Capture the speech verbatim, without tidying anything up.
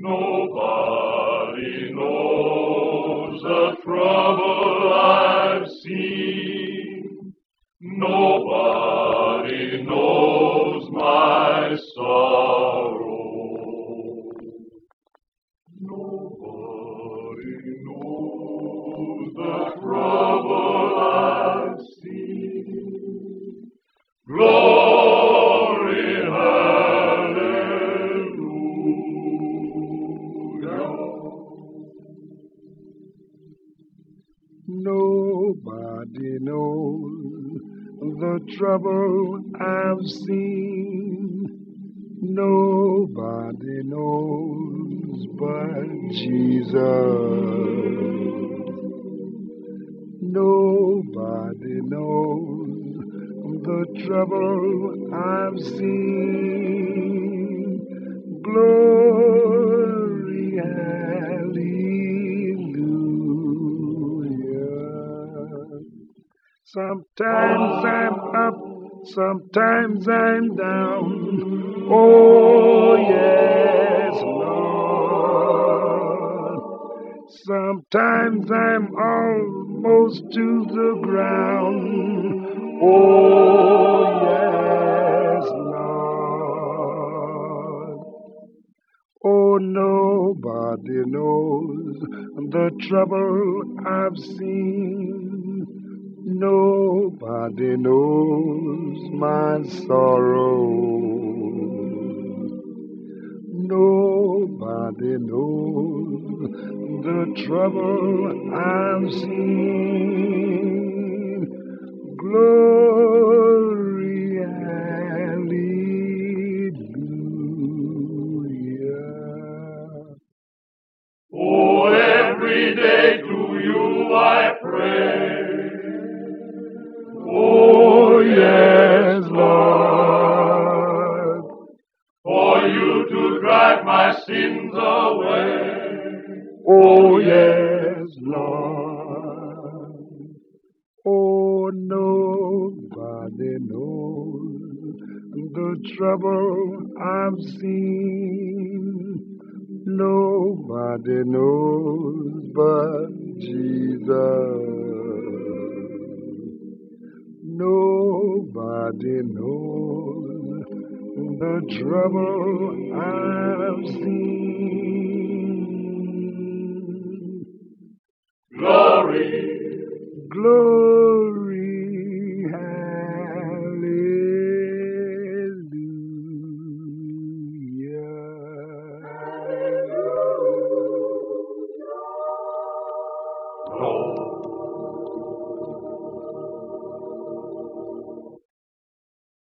Nobody knows the trouble I've seen. Nobody knows my sorrow. Nobody knows the trouble I've seen. Glory, hallelujah. Nobody knows the trouble I've seen. Nobody knows but Jesus. Nobody knows the trouble I've seen. Glory, hallelujah. Sometimes I'm up, sometimes I'm down. Oh, yes, Lord. Sometimes I'm almost to the ground. Oh, yes, Lord. Oh, nobody knows the trouble I've seen. Nobody knows my sorrow. Nobody knows the trouble I've seen. Glory, hallelujah. Oh, every day to you I pray. Oh, yes, Lord. For you to drive my sins away. Oh, yes, Lord. Oh, nobody knows the trouble I've seen. Nobody knows but Jesus. Nobody knows the trouble I've seen. Glory, Glory, hallelujah. Lord.